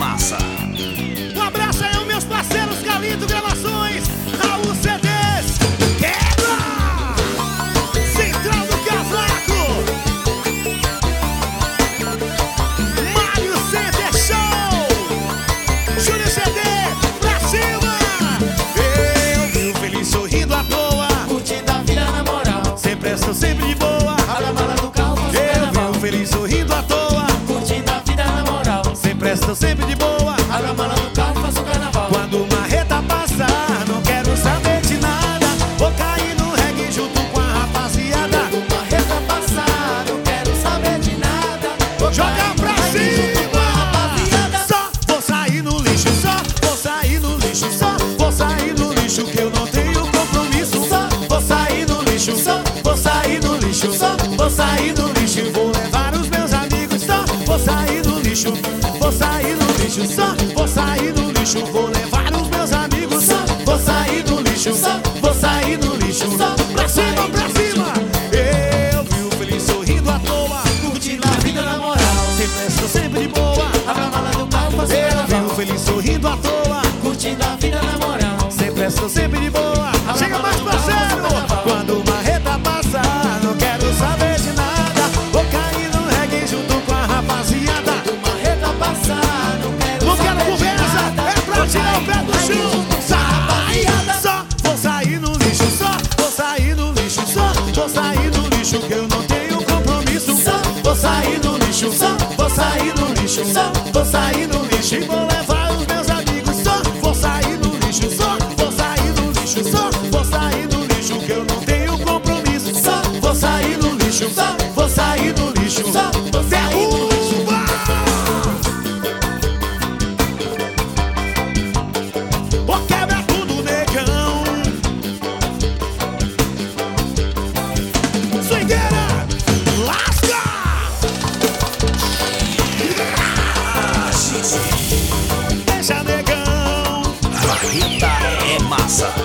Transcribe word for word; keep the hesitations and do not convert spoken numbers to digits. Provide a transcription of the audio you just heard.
massa. Um abraço aí aos meus parceiros Calito Gravações, Raul C Ds, quebra! Central do Cavaco, Mário Center Show, Júnior C D, pra cima! Eu vi o feliz sorrindo à toa, curtindo a vida na moral. sempre estou sempre de boa. Abre a mala do carro, faço Eu vi carnaval. o feliz sorrindo à toa, Curtindo a vida na moral. sempre estou sempre de boa. Abre a mala do carro, faço carnaval. Quando uma reta passar, não quero saber de nada. Vou cair no reggae junto com a rapaziada. Uma reta passar, não quero saber de nada. Vou Joga cair pra no reggae junto com a rapaziada. cima! Só vou sair no lixo, só vou sair no lixo, só vou sair no lixo que eu não tenho compromisso. Só vou sair no lixo, só vou sair no lixo, só vou sair no lixo e vou levar os meus amigos. Só vou sair no lixo, vou sair no lixo, só vou sair no lixo, vou levar os meus amigos. Só vou sair no lixo, só vou sair no lixo, só pra cima, pra cima. Eu vi o feliz sorrindo à toa, Curtindo a vida na moral. sempre estou sempre de boa. Abre a mala do carro, faço Eu vi carnaval. o feliz sorrindo à toa, Curtindo a vida na moral. sempre estou sempre de boa. Chega mais parceiro, quando uma reta passar, não quero saber de nada. Vou cair no reggae junto com a rapaziada. Uma reta passar, não quero Não quero saber de conversa, nada. é pra tirar o pé do chão. Sai, só vou sair no lixo, só vou sair no lixo, só vou sair no lixo que eu não tenho compromisso. Só vou sair no lixo, só vou sair no lixo, só vou sair no lixo e vou levar os meus amigos. Só vou sair no lixo, só vou sair no lixo, só vou sair no lixo que eu não tenho compromisso. Só vou sair no lixo, só vou sair no lixo, só vou sair no lixo. Ô, quebra tudo, negão. Swingueira, lasca! Deixa, negão. Barrita é massa.